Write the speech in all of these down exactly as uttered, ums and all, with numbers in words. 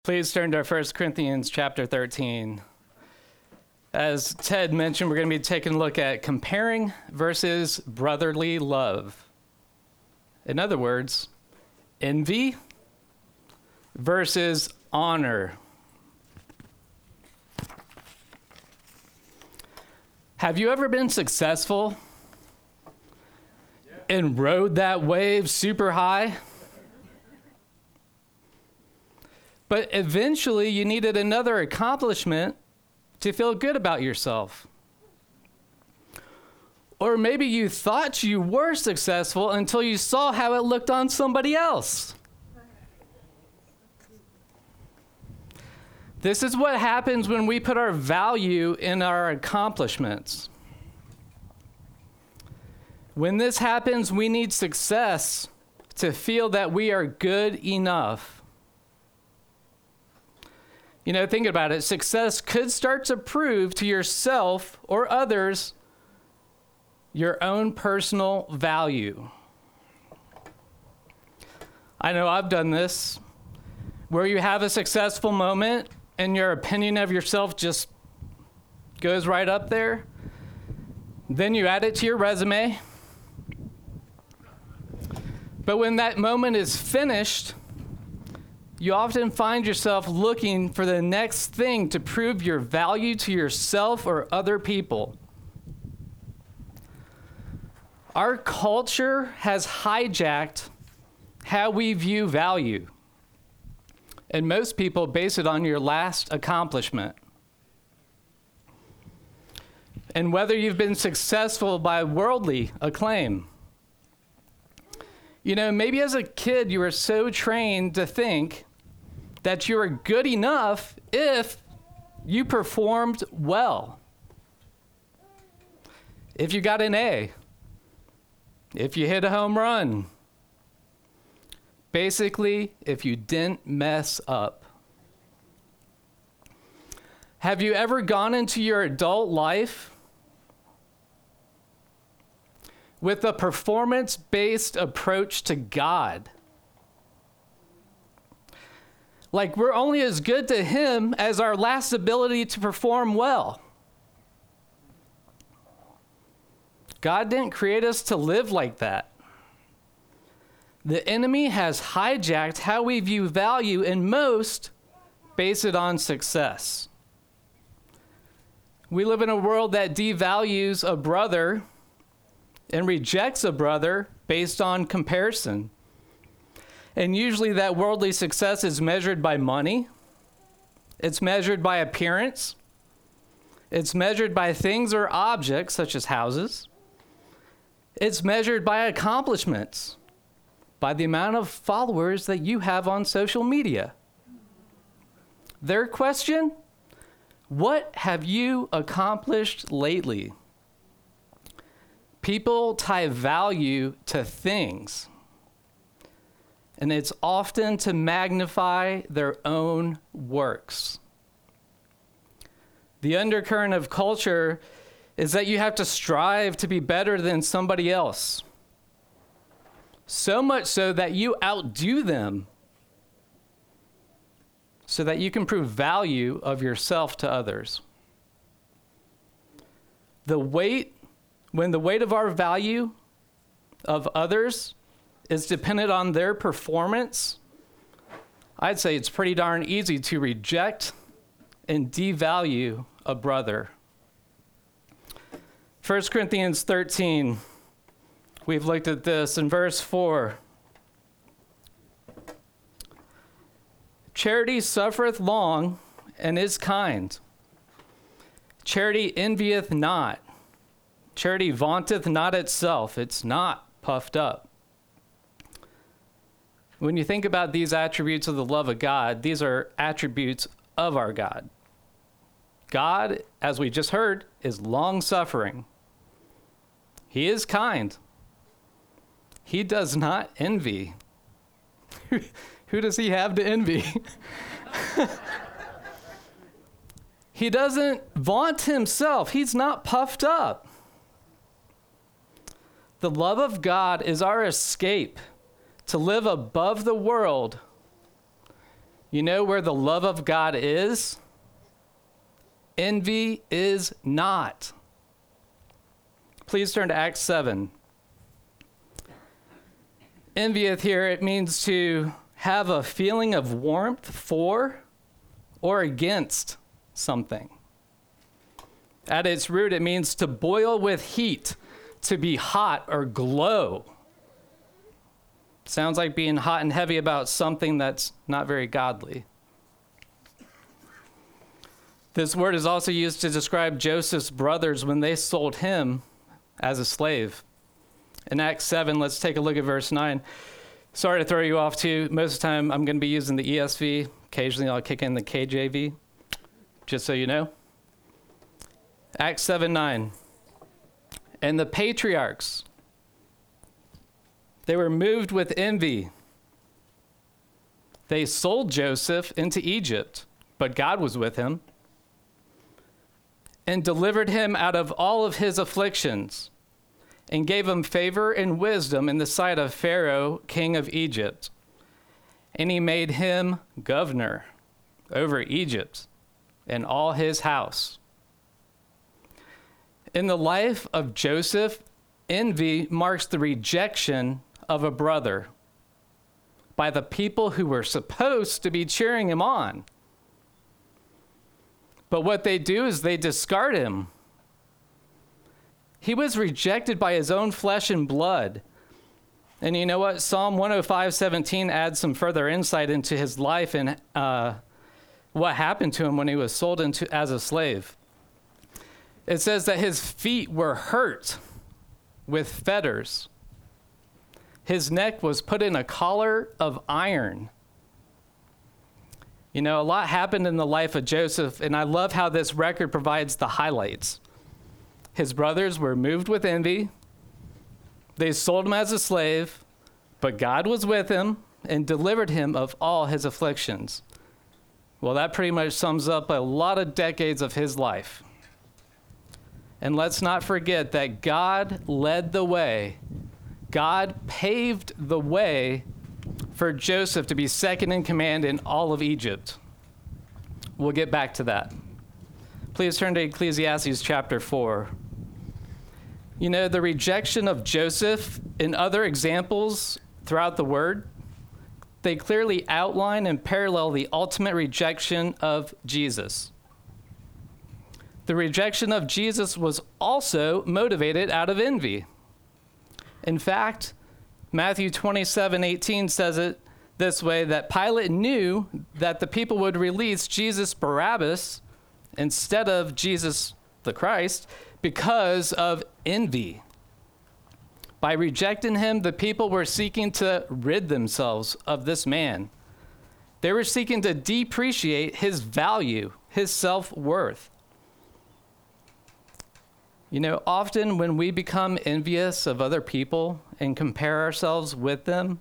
Please turn to First Corinthians chapter thirteen. As Ted mentioned, we're going to be taking a look at comparing versus brotherly love. In other words, envy versus honor. Have you ever been successful and rode that wave super high? But eventually you needed another accomplishment to feel good about yourself. Or maybe you thought you were successful until you saw how it looked on somebody else. This is what happens when we put our value in our accomplishments. When this happens, we need success to feel that we are good enough. You know, think about it. Success could start to prove to yourself or others your own personal value. I know I've done this, where you have a successful moment and your opinion of yourself just goes right up there. Then you add it to your resume. But when that moment is finished, you often find yourself looking for the next thing to prove your value to yourself or other people. Our culture has hijacked how we view value, and most people base it on your last accomplishment. And whether you've been successful by worldly acclaim. You know, maybe as a kid you were so trained to think that you were good enough if you performed well. If you got an A, if you hit a home run, basically, if you didn't mess up. Have you ever gone into your adult life with a performance-based approach to God? Like we're only as good to Him as our last ability to perform well. God didn't create us to live like that. The enemy has hijacked how we view value, and most base it on success. We live in a world that devalues a brother and rejects a brother based on comparison. And usually that worldly success is measured by money. It's measured by appearance. It's measured by things or objects such as houses. It's measured by accomplishments, by the amount of followers that you have on social media. Their question, what have you accomplished lately? People tie value to things. And it's often to magnify their own works. The undercurrent of culture is that you have to strive to be better than somebody else. So much so that you outdo them so that you can prove value of yourself to others. The weight, when the weight of our value of others is dependent on their performance, I'd say it's pretty darn easy to reject and devalue a brother. First Corinthians thirteen, we've looked at this in verse four. Charity suffereth long and is kind. Charity envieth not. Charity vaunteth not itself. It's not puffed up. When you think about these attributes of the love of God, these are attributes of our God. God, as we just heard, is long-suffering. He is kind. He does not envy. Who does he have to envy? He doesn't vaunt himself. He's not puffed up. The love of God is our escape to live above the world You know where the love of God is? Envy is not. Please turn to Acts seven. Envieth here, it means to have a feeling of warmth for or against something. At its root, it means to boil with heat, to be hot or glow. Sounds like being hot and heavy about something that's not very godly. This word is also used to describe Joseph's brothers when they sold him as a slave. In Acts seven, let's take a look at verse nine. Sorry to throw you off too. Most of the time I'm going to be using the E S V. Occasionally I'll kick in the K J V, just so you know. Acts seven nine. And the patriarchs, they were moved with envy. They sold Joseph into Egypt, but God was with him and delivered him out of all of his afflictions and gave him favor and wisdom in the sight of Pharaoh, king of Egypt. And he made him governor over Egypt and all his house. In the life of Joseph, envy marks the rejection of a brother by the people who were supposed to be cheering him on. But what they do is they discard him. He was rejected by his own flesh and blood. And you know what? Psalm one oh five seventeen adds some further insight into his life and uh, what happened to him when he was sold into as a slave. It says that his feet were hurt with fetters. His neck was put in a collar of iron. You know, a lot happened in the life of Joseph, and I love how this record provides the highlights. His brothers were moved with envy. They sold him as a slave, but God was with him and delivered him of all his afflictions. Well, that pretty much sums up a lot of decades of his life. And let's not forget that God led the way. God paved the way for Joseph to be second in command in all of Egypt. We'll get back to that. Please turn to Ecclesiastes chapter four. You know, the rejection of Joseph and other examples throughout the word, they clearly outline and parallel the ultimate rejection of Jesus. The rejection of Jesus was also motivated out of envy. In fact, Matthew twenty-seven eighteen says it this way, that Pilate knew that the people would release Jesus Barabbas instead of Jesus the Christ because of envy. By rejecting him, the people were seeking to rid themselves of this man. They were seeking to depreciate his value, his self-worth. You know, often when we become envious of other people and compare ourselves with them,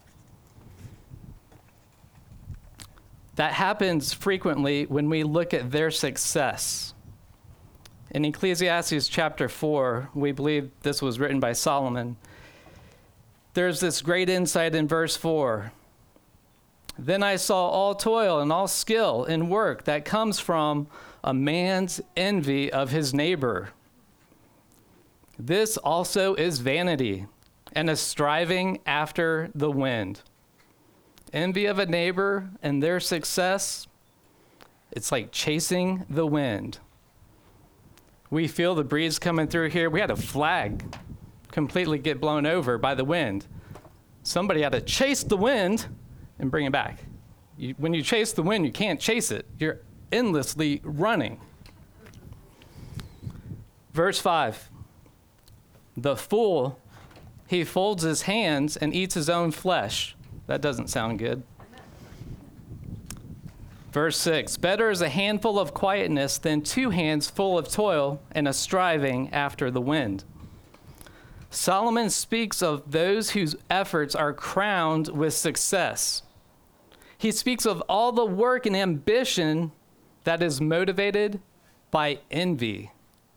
that happens frequently when we look at their success. In Ecclesiastes chapter four, we believe this was written by Solomon. There's this great insight in verse four. Then I saw all toil and all skill in work that comes from a man's envy of his neighbor. This also is vanity and a striving after the wind. Envy of a neighbor and their success, it's like chasing the wind. We feel the breeze coming through here. We had a flag completely get blown over by the wind. Somebody had to chase the wind and bring it back. You, when you chase the wind, you can't chase it. You're endlessly running. Verse five. The fool, he folds his hands and eats his own flesh. That doesn't sound good. Verse six, better is a handful of quietness than two hands full of toil and a striving after the wind. Solomon speaks of those whose efforts are crowned with success. He speaks of all the work and ambition that is motivated by envy.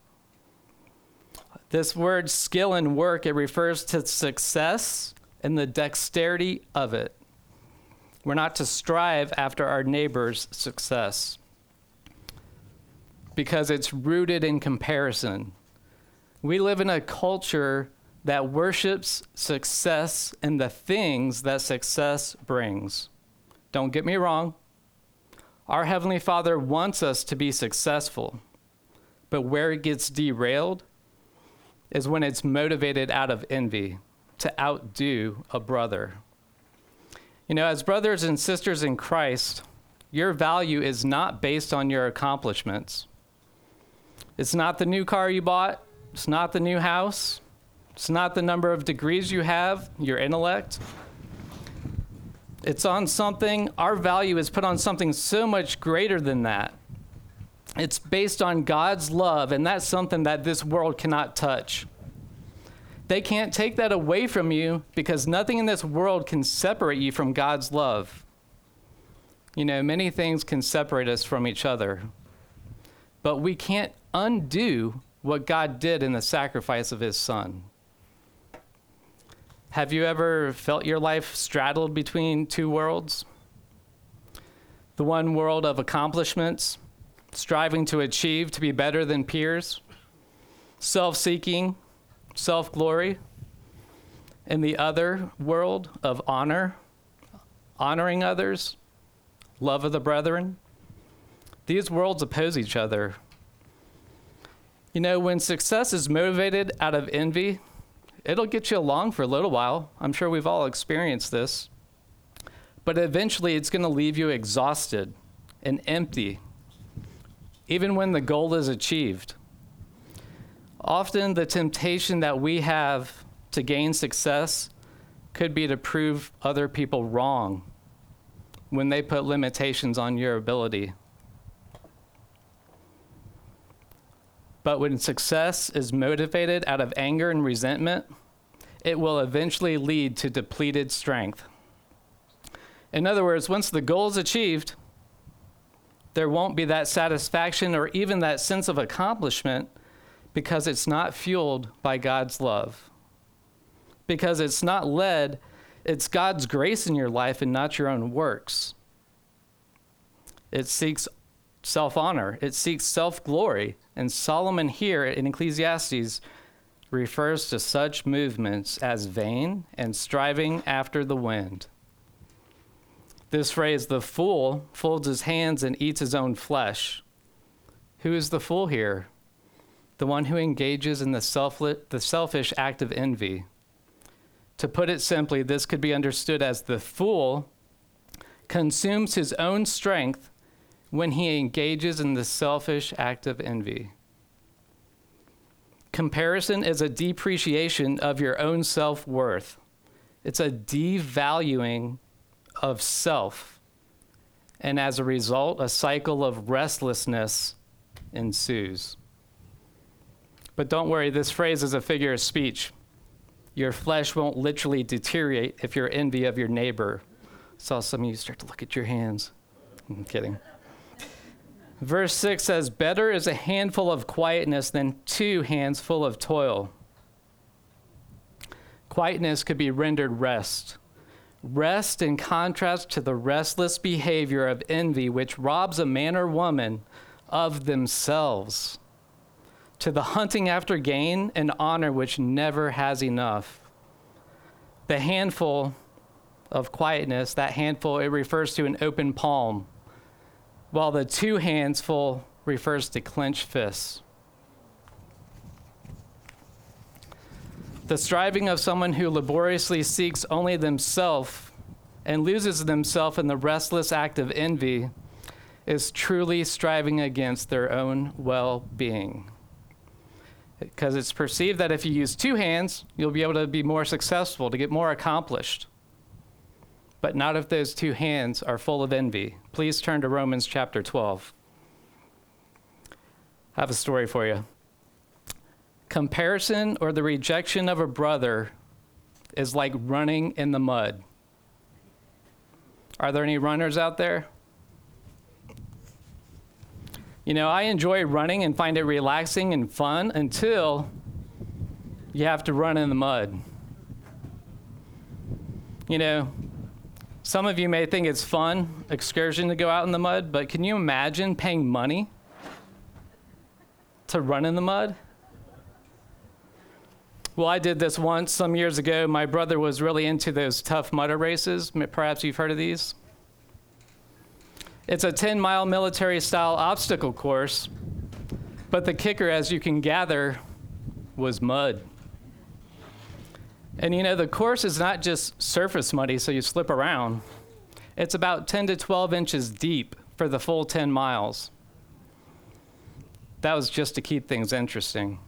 This word skill and work, it refers to success and the dexterity of it. We're not to strive after our neighbor's success because it's rooted in comparison. We live in a culture that worships success and the things that success brings. Don't get me wrong. Our Heavenly Father wants us to be successful, but where it gets derailed is when it's motivated out of envy to outdo a brother. You know, as brothers and sisters in Christ, your value is not based on your accomplishments. It's not the new car you bought. It's not the new house. It's not the number of degrees you have, your intellect. It's on something, our value is put on something so much greater than that. It's based on God's love, and that's something that this world cannot touch. They can't take that away from you because nothing in this world can separate you from God's love. You know, many things can separate us from each other, but we can't undo what God did in the sacrifice of his Son. Have you ever felt your life straddled between two worlds? The one world of accomplishments, striving to achieve to be better than peers, self-seeking, self-glory, and the other world of honor, honoring others, love of the brethren. These worlds oppose each other. You know, when success is motivated out of envy, it'll get you along for a little while. I'm sure we've all experienced this. But eventually it's going to leave you exhausted and empty, even when the goal is achieved. Often the temptation that we have to gain success could be to prove other people wrong when they put limitations on your ability. But when success is motivated out of anger and resentment, it will eventually lead to depleted strength. In other words, once the goal is achieved, there won't be that satisfaction or even that sense of accomplishment because it's not fueled by God's love. Because it's not led, it's God's grace in your life and not your own works. It seeks self-honor. It seeks self-glory. And Solomon here in Ecclesiastes refers to such movements as vain and striving after the wind. This phrase, the fool folds his hands and eats his own flesh. Who is the fool here? The one who engages in the, selfless, the selfish act of envy. To put it simply, this could be understood as the fool consumes his own strength when he engages in the selfish act of envy. Comparison is a depreciation of your own self-worth. It's a devaluing of self. And as a result, a cycle of restlessness ensues. But don't worry, this phrase is a figure of speech. Your flesh won't literally deteriorate if you're envy of your neighbor. Saw some of you start to look at your hands. I'm kidding. Verse six says, better is a handful of quietness than two hands full of toil. Quietness could be rendered rest. Rest in contrast to the restless behavior of envy, which robs a man or woman of themselves, to the hunting after gain and honor which never has enough. The handful of quietness, that handful, it refers to an open palm, while the two hands full refers to clenched fists. The striving of someone who laboriously seeks only themselves and loses themselves in the restless act of envy is truly striving against their own well-being. Because it's perceived that if you use two hands, you'll be able to be more successful, to get more accomplished. But not if those two hands are full of envy. Please turn to Romans chapter twelve. I have a story for you. Comparison or the rejection of a brother is like running in the mud. Are there any runners out there? You know, I enjoy running and find it relaxing and fun until you have to run in the mud. You know, Some of you may think it's fun excursion to go out in the mud, but can you imagine paying money to run in the mud? Well, I did this once some years ago. My brother was really into those Tough Mudder races. Perhaps you've heard of these. It's a ten-mile military-style obstacle course, but the kicker, as you can gather, was mud. And you know, the course is not just surface muddy, so you slip around. It's about ten to twelve inches deep for the full ten miles. That was just to keep things interesting.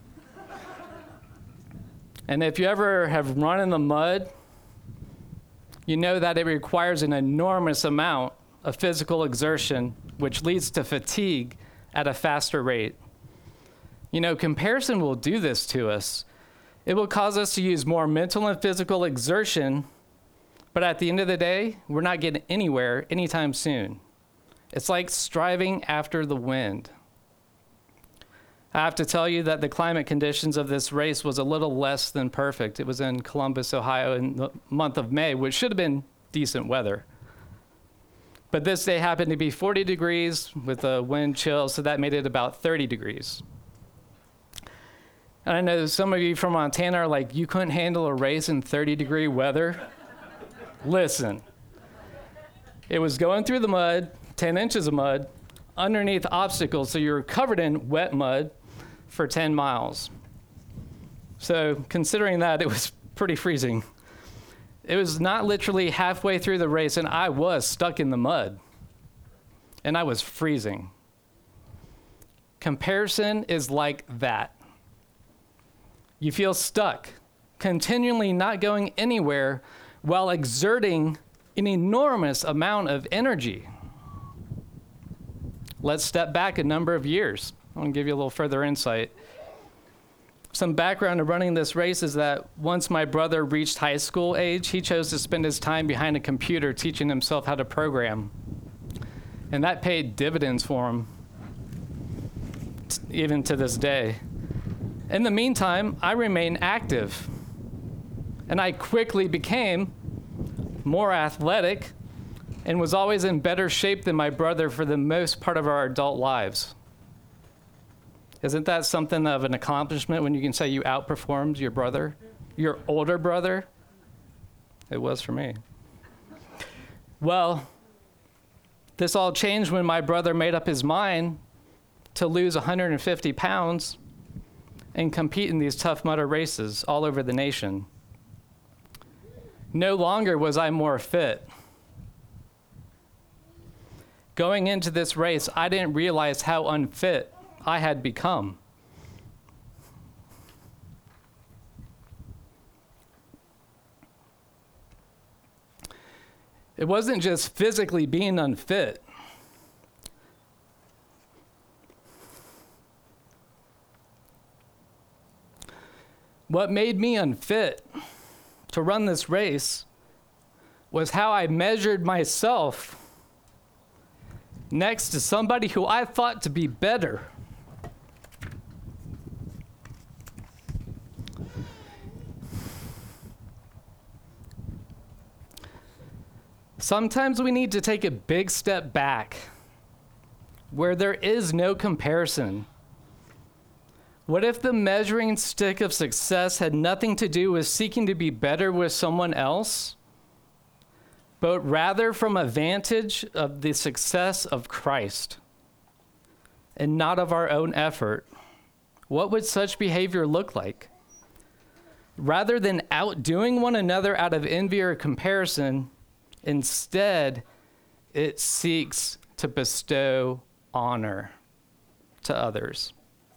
And if you ever have run in the mud, you know that it requires an enormous amount of physical exertion, which leads to fatigue at a faster rate. You know, comparison will do this to us. It will cause us to use more mental and physical exertion, but at the end of the day, we're not getting anywhere anytime soon. It's like striving after the wind. I have to tell you that the climate conditions of this race was a little less than perfect. It was in Columbus, Ohio in the month of May, which should have been decent weather. But this day happened to be forty degrees with a wind chill, so that made it about thirty degrees. And I know some of you from Montana are like, you couldn't handle a race in thirty degree weather? Listen, it was going through the mud, ten inches of mud, underneath obstacles, so you were covered in wet mud for ten miles. So considering that, it was pretty freezing. It was not literally halfway through the race, and I was stuck in the mud, and I was freezing. Comparison is like that. You feel stuck, continually not going anywhere while exerting an enormous amount of energy. Let's step back a number of years. I want to give you a little further insight. Some background to running this race is that once my brother reached high school age, he chose to spend his time behind a computer teaching himself how to program. And that paid dividends for him, t- even to this day. In the meantime, I remained active, and I quickly became more athletic and was always in better shape than my brother for the most part of our adult lives. Isn't that something of an accomplishment when you can say you outperformed your brother, your older brother? It was for me. Well, this all changed when my brother made up his mind to lose one hundred fifty pounds and compete in these Tough Mudder races all over the nation. No longer was I more fit. Going into this race, I didn't realize how unfit I had become. It wasn't just physically being unfit. What made me unfit to run this race was how I measured myself next to somebody who I thought to be better. Sometimes we need to take a big step back where there is no comparison. What if the measuring stick of success had nothing to do with seeking to be better with someone else, but rather from a vantage of the success of Christ and not of our own effort? What would such behavior look like? Rather than outdoing one another out of envy or comparison, instead, it seeks to bestow honor to others.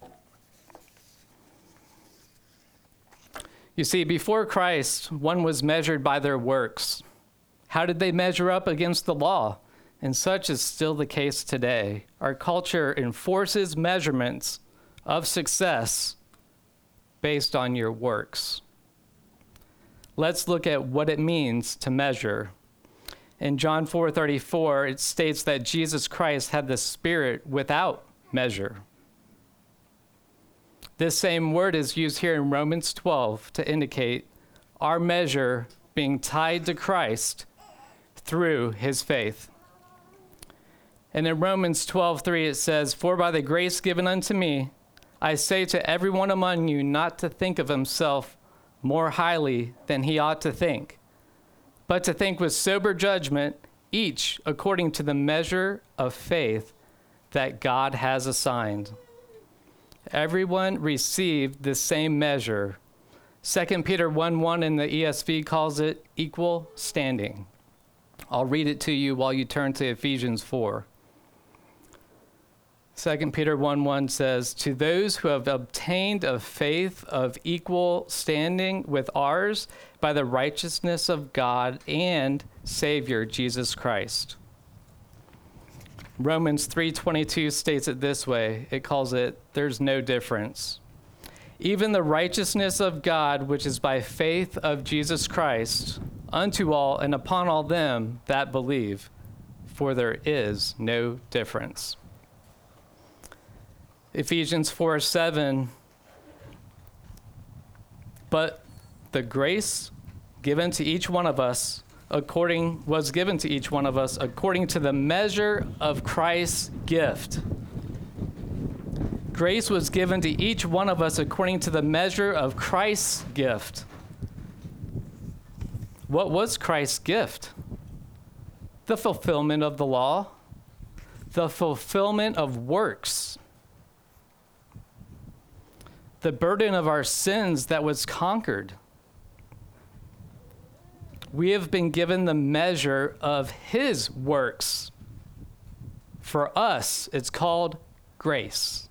You see, before Christ, one was measured by their works. How did they measure up against the law? And such is still the case today. Our culture enforces measurements of success based on your works. Let's look at what it means to measure. In John four thirty-four, it states that Jesus Christ had the Spirit without measure. This same word is used here in Romans twelve to indicate our measure being tied to Christ through his faith. And in Romans twelve three it says, "For by the grace given unto me, I say to everyone among you not to think of himself more highly than he ought to think, but to think with sober judgment, each according to the measure of faith that God has assigned." Everyone received the same measure. Second Peter one one in the E S V calls it equal standing. I'll read it to you while you turn to Ephesians four. Second Peter one one says, "To those who have obtained a faith of equal standing with ours by the righteousness of God and Savior Jesus Christ." Romans three twenty-two states it this way. It calls it, "There's no difference. Even the righteousness of God, which is by faith of Jesus Christ, unto all and upon all them that believe, for there is no difference." Ephesians four seven, "But the grace given to each one of us according was given to each one of us according to the measure of Christ's gift." Grace was given to each one of us according to the measure of Christ's gift. What was Christ's gift? The fulfillment of the law, the fulfillment of works, the burden of our sins that was conquered. We have been given the measure of his works. For us, it's called grace.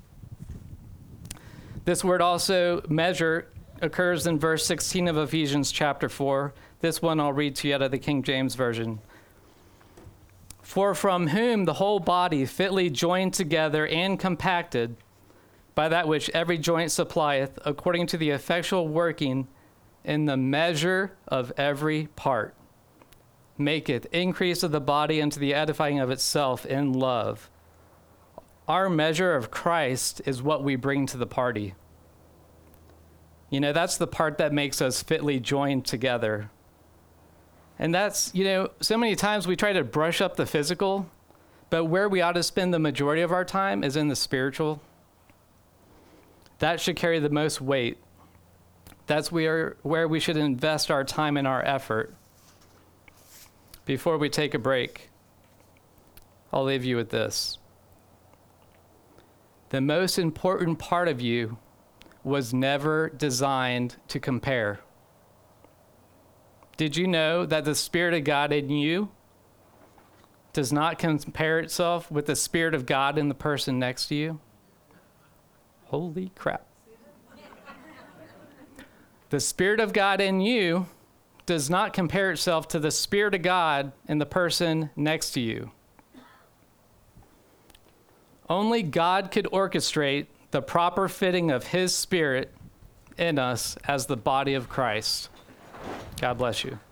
This word also, measure, occurs in verse sixteen of Ephesians chapter four. This one I'll read to you out of the King James Version. "For from whom the whole body fitly joined together and compacted, by that which every joint supplieth, according to the effectual working in the measure of every part, maketh increase of the body unto the edifying of itself in love." Our measure of Christ is what we bring to the party. You know, that's the part that makes us fitly joined together. And that's, you know, so many times we try to brush up the physical, but where we ought to spend the majority of our time is in the spiritual. That should carry the most weight. That's where, where we should invest our time and our effort. Before we take a break, I'll leave you with this. The most important part of you was never designed to compare. Did you know that the Spirit of God in you does not compare itself with the Spirit of God in the person next to you? Holy crap. The Spirit of God in you does not compare itself to the Spirit of God in the person next to you. Only God could orchestrate the proper fitting of his Spirit in us as the body of Christ. God bless you.